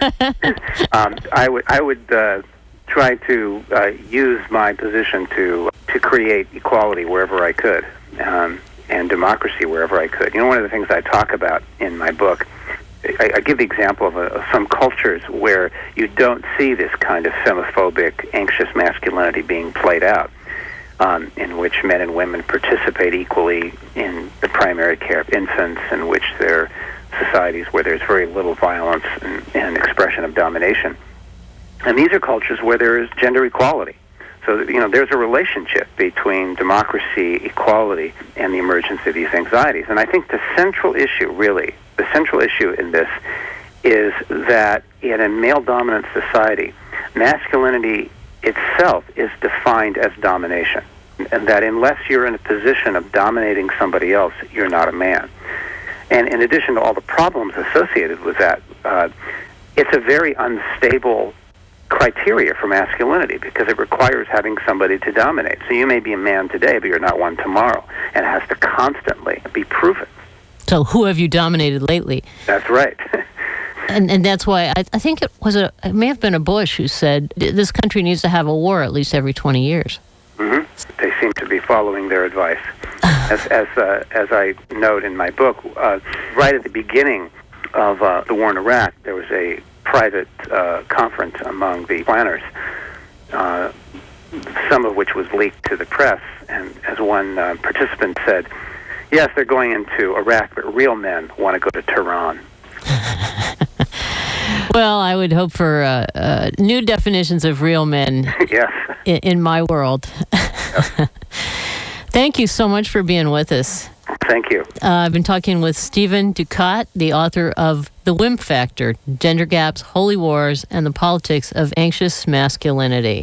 um, I would I would uh, try to uh, use my position to to create equality wherever I could, um, and democracy wherever I could. You know, one of the things I talk about in my book, I, I give the example of, a, of some cultures where you don't see this kind of femophobic, anxious masculinity being played out, um, in which men and women participate equally in the primary care of infants, in which there are societies where there's very little violence and, and expression of domination. And these are cultures where there is gender equality. So, you know, there's a relationship between democracy, equality, and the emergence of these anxieties. And I think the central issue, really, the central issue in this is that in a male-dominant society, masculinity itself is defined as domination. And that unless you're in a position of dominating somebody else, you're not a man. And in addition to all the problems associated with that, uh, it's a very unstable criteria for masculinity because it requires having somebody to dominate. So you may be a man today, but you're not one tomorrow, and it has to constantly be proven. So who have you dominated lately? That's right. and and that's why I, I think it was a it may have been a Bush who said this country needs to have a war at least every twenty years. Mm-hmm. They seem to be following their advice. as as uh, as I note in my book, uh, right at the beginning of uh, the war in Iraq, there was a private uh, conference among the planners, uh, some of which was leaked to the press. And as one uh, participant said, yes, they're going into Iraq, but real men want to go to Tehran. Well, I would hope for uh, uh, new definitions of real men yes. in, in my world. Yep. Thank you so much for being with us. Thank you. Uh, I've been talking with Stephen Dukat, the author of The Wimp Factor, Gender Gaps, Holy Wars, and the Politics of Anxious Masculinity.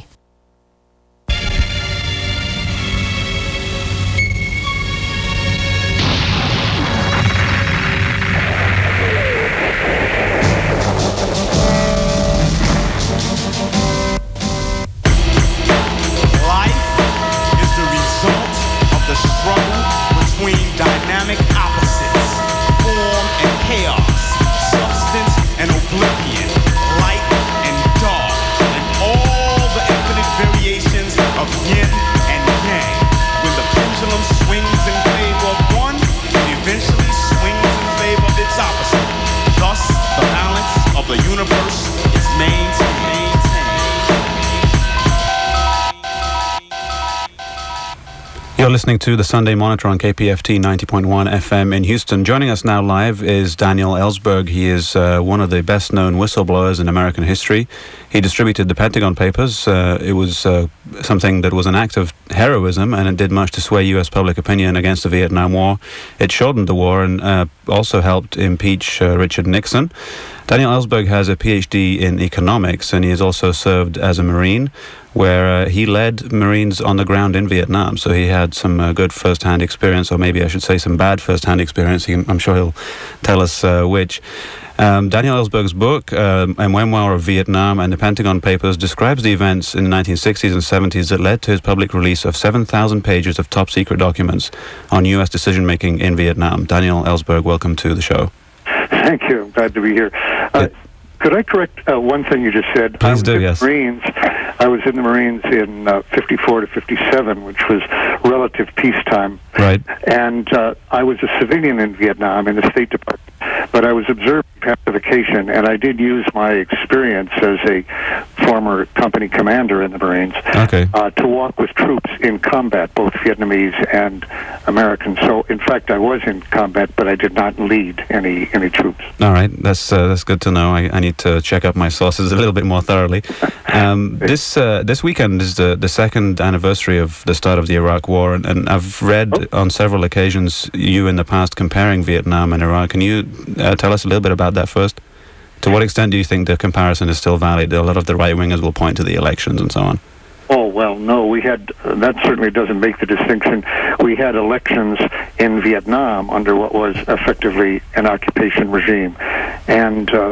You're You're listening to the Sunday Monitor on K P F T ninety point one F M in Houston. Joining us now live is Daniel Ellsberg. He is uh, one of the best-known whistleblowers in American history. He distributed the Pentagon Papers. Uh, it was uh, something that was an act of heroism, and it did much to sway U S public opinion against the Vietnam War. It shortened the war and uh, also helped impeach uh, Richard Nixon. Daniel Ellsberg has a P H D in economics, and he has also served as a Marine, where uh, he led Marines on the ground in Vietnam. So he had some uh, good first-hand experience, or maybe I should say some bad first-hand experience. He, I'm sure he'll tell us uh, which. Um, Daniel Ellsberg's book, um, A Memoir of Vietnam and the Pentagon Papers, describes the events in the nineteen sixties and seventies that led to his public release of seven thousand pages of top-secret documents on U S decision-making in Vietnam. Daniel Ellsberg, welcome to the show. Thank you. I'm glad to be here. Uh, could I correct uh, one thing you just said? Please do, yes. Marines. I was in the Marines in uh, fifty-four to fifty-seven, which was relative peacetime. Right. And uh, I was a civilian in Vietnam in the State Department, but I was observing pacification, and I did use my experience as a former company commander in the Marines okay. uh, to walk with troops in combat, both Vietnamese and American. So, in fact, I was in combat, but I did not lead any any troops. All right, that's uh, that's good to know. I, I need to check up my sources a little bit more thoroughly. Um, this uh, this weekend is the the second anniversary of the start of the Iraq War, and, and I've read oh. on several occasions you in the past comparing Vietnam and Iraq. Can you uh, tell us a little bit about that first? To what extent do you think the comparison is still valid? A lot of the right-wingers will point to the elections and so on. Oh, well, no, we had, uh, that certainly doesn't make the distinction. We had elections in Vietnam under what was effectively an occupation regime. And uh,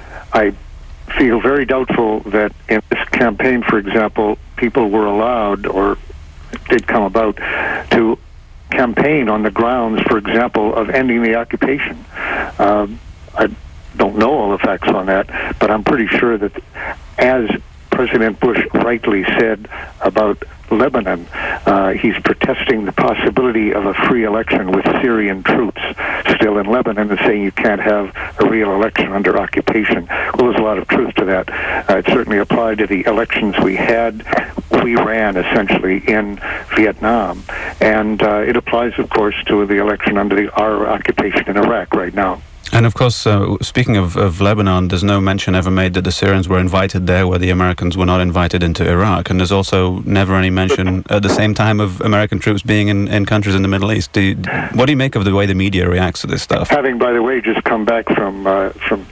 I feel very doubtful that in this campaign, for example, people were allowed, or did come about, to campaign on the grounds, for example, of ending the occupation. Uh, I don't know all the facts on that, but I'm pretty sure that as President Bush rightly said about Lebanon, uh, he's protesting the possibility of a free election with Syrian troops still in Lebanon and saying you can't have a real election under occupation. Well, there's a lot of truth to that. Uh, it certainly applied to the elections we had, we ran essentially in Vietnam. And uh, it applies, of course, to the election under the, our occupation in Iraq right now. And of course, uh, speaking of, of Lebanon, there's no mention ever made that the Syrians were invited there where the Americans were not invited into Iraq. And there's also never any mention at the same time of American troops being in, in countries in the Middle East. Do you, what do you make of the way the media reacts to this stuff? Having, by the way, just come back from uh, from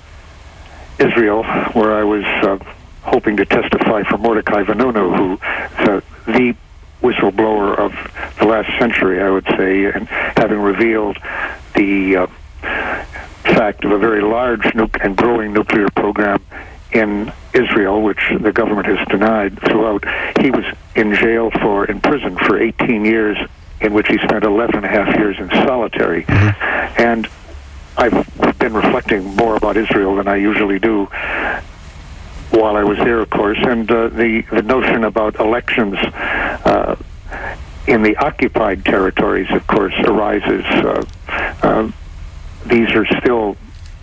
Israel, where I was uh, hoping to testify for Mordecai Vanunu, who is uh, the whistleblower of the last century, I would say, and having revealed the Uh, fact of a very large nu- and growing nuclear program in Israel, which the government has denied throughout. He was in jail for, in prison for eighteen years, in which he spent eleven and a half years in solitary. Mm-hmm. And I've been reflecting more about Israel than I usually do while I was there, of course, and uh, the, the notion about elections uh, in the occupied territories, of course, arises. Uh, uh, These are still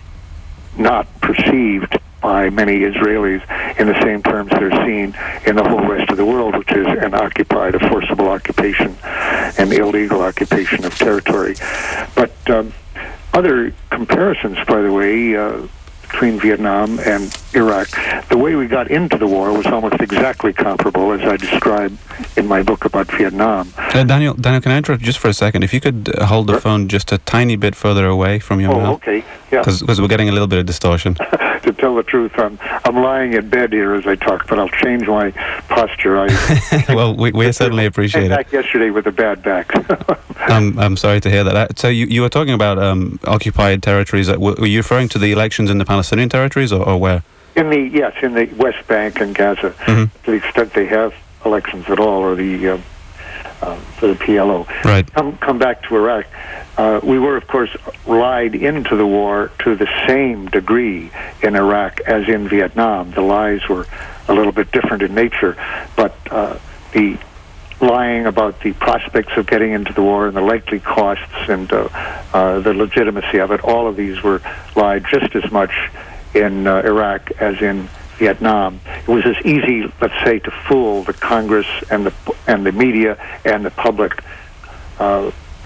not perceived by many Israelis in the same terms they're seen in the whole rest of the world, which is an occupied, a forcible occupation, an illegal occupation of territory. But um, other comparisons, by the way, uh, between Vietnam and Iraq, the way we got into the war was almost exactly comparable, as I describe in my book about Vietnam. Uh, Daniel, Daniel, can I interrupt just for a second? If you could uh, hold the phone just a tiny bit further away from your oh, mouth. okay, yeah. Because we're getting a little bit of distortion. To tell the truth, I'm I'm lying in bed here as I talk, but I'll change my posture. I well, we we certainly appreciate came it. back yesterday with a bad back. I'm I'm sorry to hear that. Uh, So you, you were talking about um, occupied territories. Uh, Were you referring to the elections in the Palestinian territories, or, or where? In the yes, in the West Bank and Gaza, Mm-hmm. to the extent they have elections at all, or the uh, uh, for the P L O. Right. Come come back to Iraq. Uh, we were, of course, lied into the war to the same degree in Iraq as in Vietnam. The lies were a little bit different in nature, but uh, the lying about the prospects of getting into the war and the likely costs and uh, uh, the legitimacy of it, all of these were lied just as much in uh, Iraq as in Vietnam. It was as easy, let's say, to fool the Congress and the and the media and the public uh,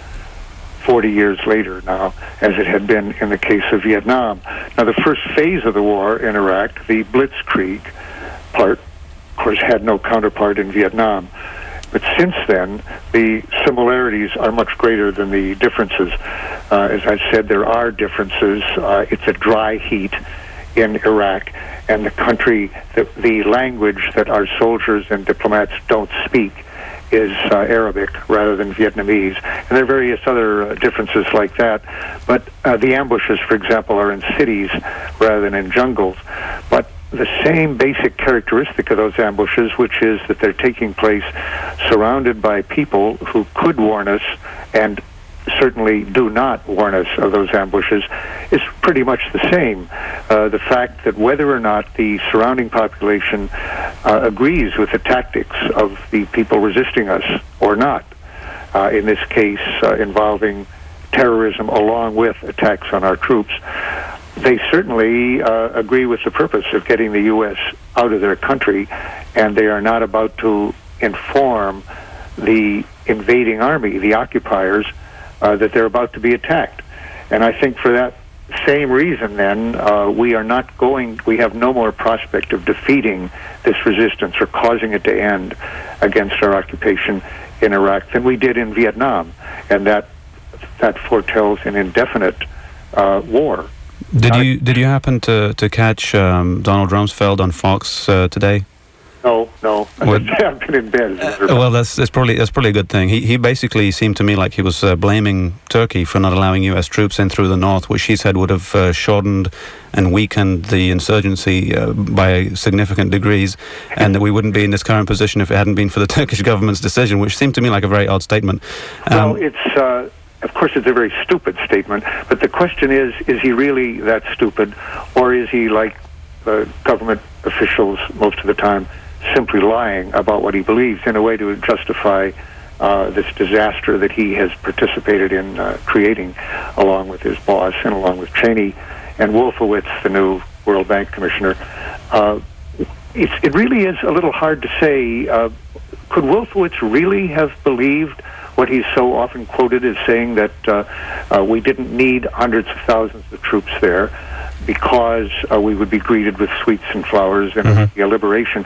forty years later now, as it had been in the case of Vietnam. Now, the first phase of the war in Iraq, the Blitzkrieg part, of course, had no counterpart in Vietnam. But since then, the similarities are much greater than the differences. Uh, as I said, there are differences. Uh, it's a dry heat in Iraq, and the country, the, the language that our soldiers and diplomats don't speak is uh, Arabic rather than Vietnamese. And there are various other uh, differences like that. But uh, the ambushes, for example, are in cities rather than in jungles. But the same basic characteristic of those ambushes, which is that they're taking place surrounded by people who could warn us and certainly do not warn us of those ambushes, is pretty much the same. Uh, the fact that whether or not the surrounding population uh, agrees with the tactics of the people resisting us or not, uh, in this case uh, involving terrorism along with attacks on our troops, they certainly uh, agree with the purpose of getting the U S out of their country, and they are not about to inform the invading army, the occupiers, uh, that they're about to be attacked. And I think for that same reason, then, uh, we are not going, we have no more prospect of defeating this resistance or causing it to end against our occupation in Iraq than we did in Vietnam. And that, that foretells an indefinite uh, war. Did you did you happen to to catch um, Donald Rumsfeld on Fox uh, today? No, no. I've been in bed. Uh, well, that's that's probably that's probably a good thing. He he basically seemed to me like he was uh, blaming Turkey for not allowing U S troops in through the north, which he said would have uh, shortened and weakened the insurgency uh, by significant degrees, and that we wouldn't be in this current position if it hadn't been for the Turkish government's decision, which seemed to me like a very odd statement. Um, well, it's. Uh, Of course, it's a very stupid statement, but the question is, is he really that stupid, or is he, like uh, government officials most of the time, simply lying about what he believes in a way to justify uh, this disaster that he has participated in uh, creating, along with his boss and along with Cheney and Wolfowitz, the new World Bank commissioner. Uh, it's, it really is a little hard to say. Uh, could Wolfowitz really have believed what he's so often quoted as saying that uh, uh, we didn't need hundreds of thousands of troops there because uh, we would be greeted with sweets and flowers and mm-hmm. a liberation.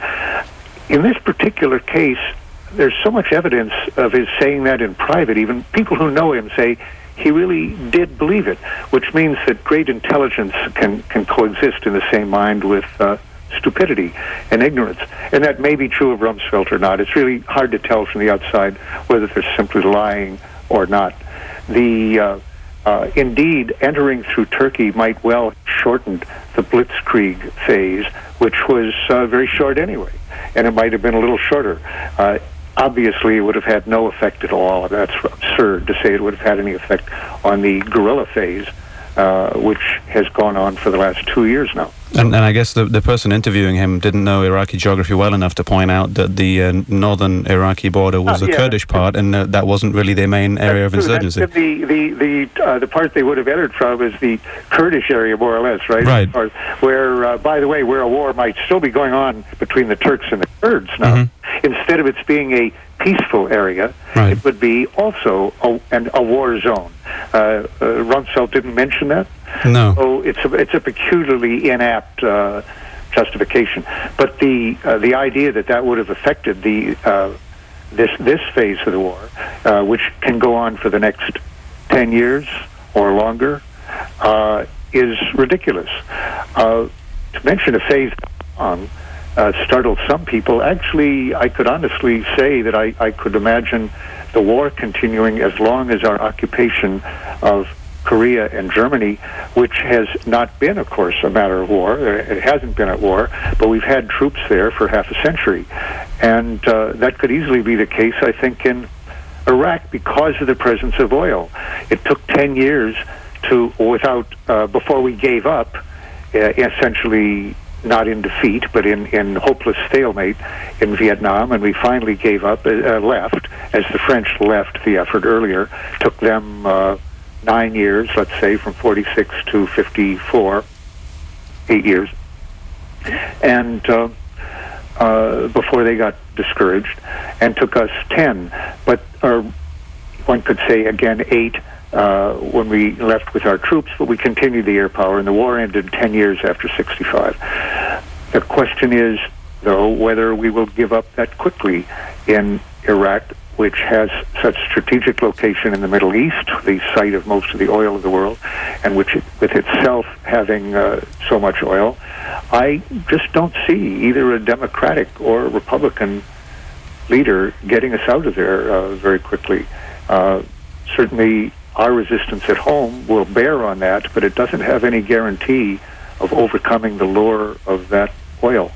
In this particular case, there's so much evidence of his saying that in private. Even people who know him say he really did believe it, which means that great intelligence can, can coexist in the same mind with uh, stupidity and ignorance. And that may be true of Rumsfeld or not. It's really hard to tell from the outside whether they're simply lying or not. The uh, uh, indeed, entering through Turkey might well have shortened the Blitzkrieg phase, which was uh, very short anyway, and it might have been a little shorter. Uh, obviously, it would have had no effect at all. That's absurd to say it would have had any effect on the guerrilla phase, uh, which has gone on for the last two years now. And, and I guess the the person interviewing him didn't know Iraqi geography well enough to point out that the uh, northern Iraqi border was uh, the yeah, Kurdish part, and uh, that wasn't really their main area of insurgency. That's the the the uh, the part they would have entered from is the Kurdish area, more or less, right? Right. Or where, uh, by the way, where a war might still be going on between the Turks and the Kurds now. Mm-hmm. Instead of it being a peaceful area, right, it would be also a, an, a war zone. Uh, uh, Rumsfeld didn't mention that. No. So it's a, it's a peculiarly inapt uh, justification. But the uh, the idea that that would have affected the uh, this this phase of the war, uh, which can go on for the next ten years or longer, uh, is ridiculous. Uh, to mention a phase on uh, startled some people. Actually, I could honestly say that I, I could imagine the war continuing as long as our occupation of Korea and Germany, which has not been, of course, a matter of war. It hasn't been at war, but we've had troops there for half a century. And uh, that could easily be the case, I think, in Iraq because of the presence of oil. It took ten years to, without, uh, before we gave up, uh, essentially not in defeat, but in, in hopeless stalemate in Vietnam, and we finally gave up, uh, left, as the French left the effort earlier. Took them uh, nine years, let's say, from forty-six to fifty-four, eight years, and uh, uh, before they got discouraged, and took us ten. But our one could say, again, eight uh, when we left with our troops, but we continued the air power, and the war ended ten years after sixty-five. The question is, though, whether we will give up that quickly in Iraq, which has such strategic location in the Middle East, the site of most of the oil of the world, and which, it, with itself having uh, so much oil. I just don't see either a Democratic or a Republican leader getting us out of there uh, very quickly. Uh, certainly, our resistance at home will bear on that, but it doesn't have any guarantee of overcoming the lure of that oil.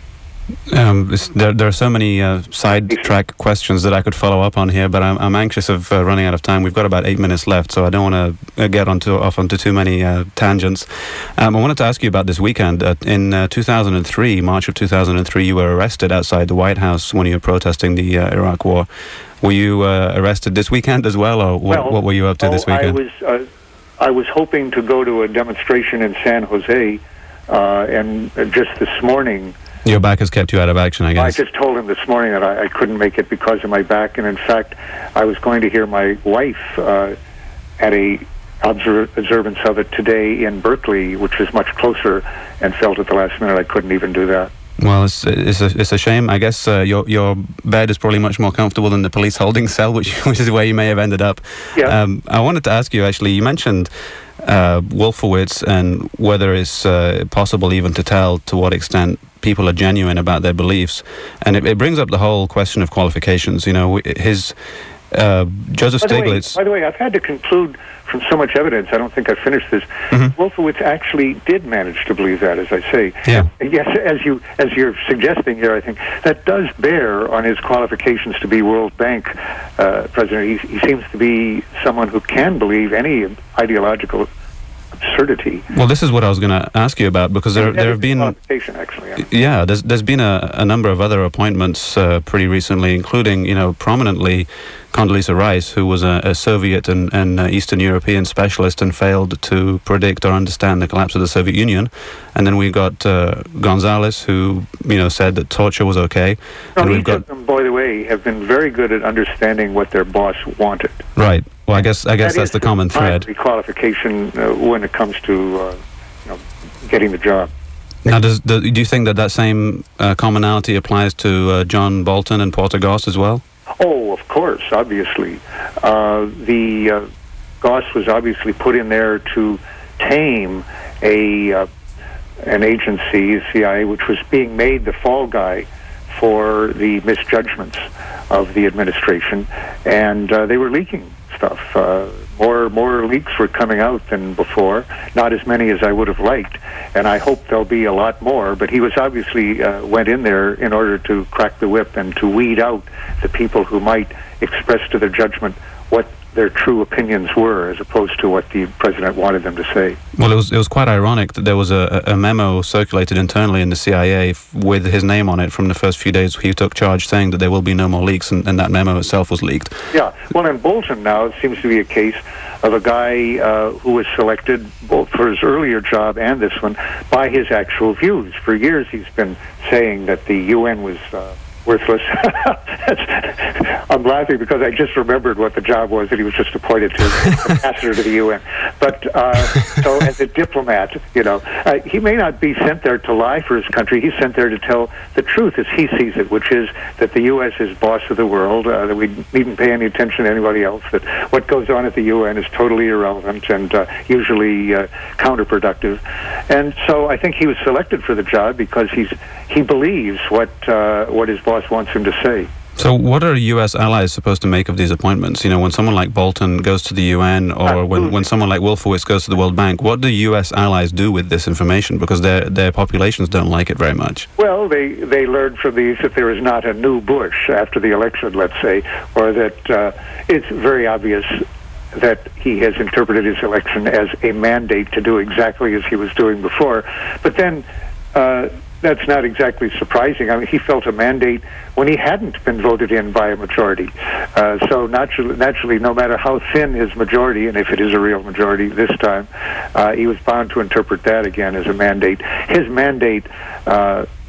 Um, there, there are so many uh, sidetrack questions that I could follow up on here, but I'm, I'm anxious of uh, running out of time. We've got about eight minutes left, so I don't want to uh, get onto, off onto too many uh, tangents. Um, I wanted to ask you about this weekend. Uh, in uh, two thousand three, March of two thousand three, you were arrested outside the White House when you were protesting the uh, Iraq War. Were you uh, arrested this weekend as well, or what, well, what were you up to oh, this weekend? I was, uh, I was hoping to go to a demonstration in San Jose, uh, and just this morning... Your back has kept you out of action, I guess. I just told him this morning that I, I couldn't make it because of my back, and in fact, I was going to hear my wife uh, at a obser- observance of it today in Berkeley, which is much closer, and felt at the last minute I couldn't even do that. Well, it's it's a, it's a shame. I guess uh, your your bed is probably much more comfortable than the police holding cell, which which is where you may have ended up. Yeah. Um, I wanted to ask you, actually, you mentioned uh, Wolfowitz and whether it's uh, possible even to tell to what extent people are genuine about their beliefs. And it, it brings up the whole question of qualifications. You know, his... Uh, Joseph by Stiglitz... Way, by the way, I've had to conclude from so much evidence, I don't think I've finished this, Mm-hmm. Wolfowitz actually did manage to believe that, as I say. Yeah. And yes, as, you, as you're suggesting here, I think, that does bear on his qualifications to be World Bank uh, president. He, he seems to be someone who can believe any ideological absurdity. Well, this is what I was going to ask you about, because there, there have been... Actually, yeah. yeah, there's there's been a, a number of other appointments uh, pretty recently, including, you know, prominently Condoleezza Rice, who was a, a Soviet and, and uh, Eastern European specialist and failed to predict or understand the collapse of the Soviet Union. And then we got uh, Gonzalez, who, you know, said that torture was okay. No, and we've each got of them, by the way, have been very good at understanding what their boss wanted. Right. Well, I guess I guess that that's the is common thread. The qualification uh, when it comes to uh, you know, getting the job. Now, does, do you think that that same uh, commonality applies to uh, John Bolton and Porter Goss as well? Oh, of course, obviously. Uh, the uh, Goss was obviously put in there to tame a uh, an agency, C I A, which was being made the fall guy for the misjudgments of the administration, and uh, they were leaking stuff. Uh, more more leaks were coming out than before. Not as many as I would have liked, and I hope there'll be a lot more. But he was obviously uh, went in there in order to crack the whip and to weed out the people who might express to their judgment what their true opinions were, as opposed to what the president wanted them to say. Well, it was it was quite ironic that there was a, a memo circulated internally in the C I A f- with his name on it from the first few days he took charge, saying that there will be no more leaks, and, and that memo itself was leaked. Yeah, well, in Bolton now, it seems to be a case of a guy uh, who was selected both for his earlier job and this one by his actual views. For years, he's been saying that the U N was uh, worthless. I'm laughing because I just remembered what the job was that he was just appointed to, ambassador to the U N. But uh, so as a diplomat, you know, uh, he may not be sent there to lie for his country. He's sent there to tell the truth as he sees it, which is that the U S is boss of the world, uh, that we needn't pay any attention to anybody else, that what goes on at the U N is totally irrelevant and uh, usually uh, counterproductive. And so I think he was selected for the job because he's he believes what uh, what his boss wants him to say. So what are U S allies supposed to make of these appointments? You know, when someone like Bolton goes to the U N, or when, when someone like Wolfowitz goes to the World Bank, what do U S allies do with this information? Because their their populations don't like it very much. Well, they, they learned from these that there is not a new Bush after the election, let's say, or that uh, it's very obvious that he has interpreted his election as a mandate to do exactly as he was doing before. But then... Uh, That's not exactly surprising. I mean, he felt a mandate when he hadn't been voted in by a majority. Uh, so naturally, naturally, no matter how thin his majority, and if it is a real majority this time, uh, he was bound to interpret that again as a mandate. His mandate uh,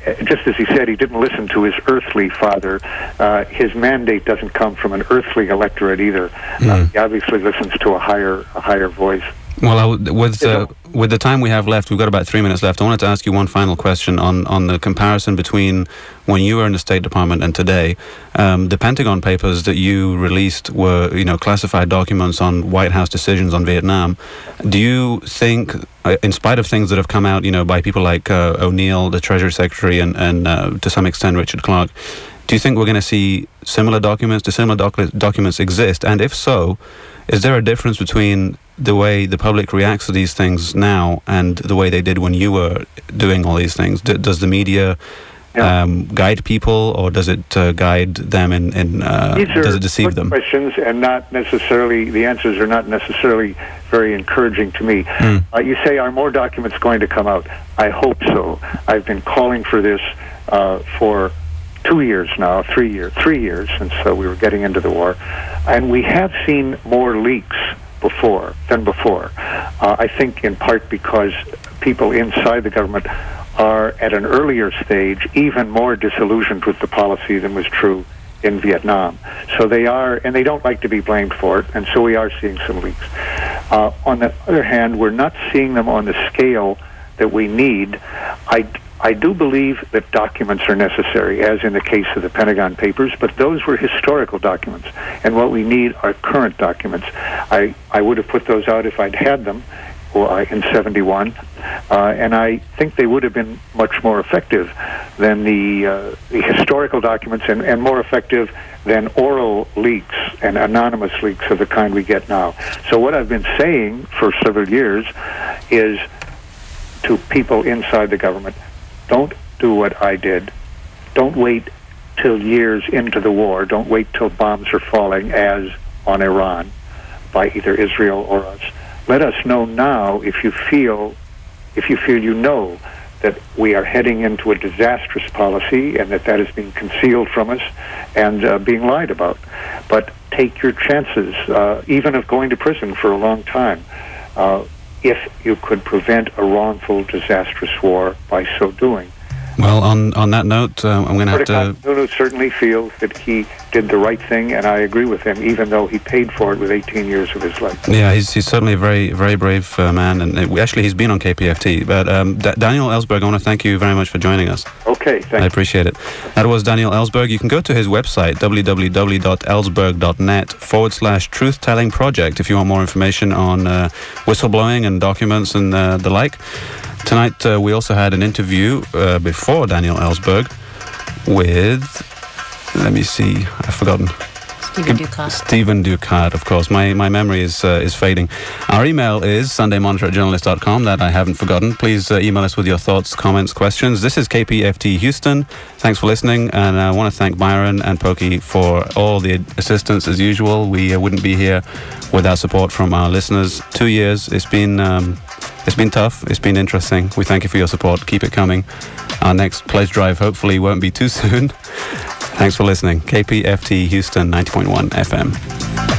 just as he said, he didn't listen to his earthly father. Uh, his mandate doesn't come from an earthly electorate either. Mm. Uh, he obviously listens to a higher, a higher voice. Well, I w- with uh, with the time we have left, we've got about three minutes left. I wanted to ask you one final question on, on the comparison between when you were in the State Department and today. Um, the Pentagon Papers that you released were, you know, classified documents on White House decisions on Vietnam. Do you think, uh, in spite of things that have come out, you know, by people like uh, O'Neill, the Treasury Secretary, and, and uh, to some extent Richard Clarke, do you think we're going to see similar documents? Do similar doc- documents exist? And if so, is there a difference between the way the public reacts to these things now and the way they did when you were doing all these things? D- does the media yeah. um, guide people, or does it uh, guide them in, in uh, does it deceive them? These are questions, and not necessarily, the answers are not necessarily very encouraging to me. Mm. Uh, you say, are more documents going to come out? I hope so. I've been calling for this uh, for two years now, three years, three years since uh, we were getting into the war, and we have seen more leaks before than before. Uh, I think in part because people inside the government are at an earlier stage even more disillusioned with the policy than was true in Vietnam. So they are, and they don't like to be blamed for it, and so we are seeing some leaks. Uh, on the other hand, we're not seeing them on the scale that we need. I I do believe that documents are necessary, as in the case of the Pentagon Papers, but those were historical documents, and what we need are current documents. I, I would have put those out if I'd had them or, in seventy-one, uh, and I think they would have been much more effective than the, uh, the historical documents, and, and more effective than oral leaks and anonymous leaks of the kind we get now. So what I've been saying for several years is to people inside the government, don't do what I did. Don't wait till years into the war. Don't wait till bombs are falling, as on Iran, by either Israel or us. Let us know now if you feel, if you feel you know that we are heading into a disastrous policy and that that is being concealed from us and uh, being lied about. But take your chances, uh, even of going to prison for a long time. Uh, if you could prevent a wrongful, disastrous war by so doing. Well, on, on that note, uh, I'm going to have to... Nuno certainly feels that he did the right thing, and I agree with him, even though he paid for it with eighteen years of his life. Yeah, he's he's certainly a very, very brave uh, man, and uh, actually he's been on K P F T. But um, D- Daniel Ellsberg, I want to thank you very much for joining us. Okay, thank you. I appreciate it. That was Daniel Ellsberg. You can go to his website, www.ellsberg.net forward slash truth-telling project, if you want more information on uh, whistleblowing and documents and uh, the like. Tonight, uh, we also had an interview uh, before Daniel Ellsberg with, let me see, I've forgotten. Stephen Ducat. Stephen Ducat, of course. My my memory is uh, is fading. Our email is sunday monitor at journalist dot com. That I haven't forgotten. Please uh, email us with your thoughts, comments, questions. This is K P F T Houston. Thanks for listening, and I want to thank Byron and Pokey for all the assistance as usual. We uh, wouldn't be here without support from our listeners. Two years. It's been um, it's been tough. It's been interesting. We thank you for your support. Keep it coming. Our next pledge drive hopefully won't be too soon. Thanks for listening. K P F T Houston ninety point one F M.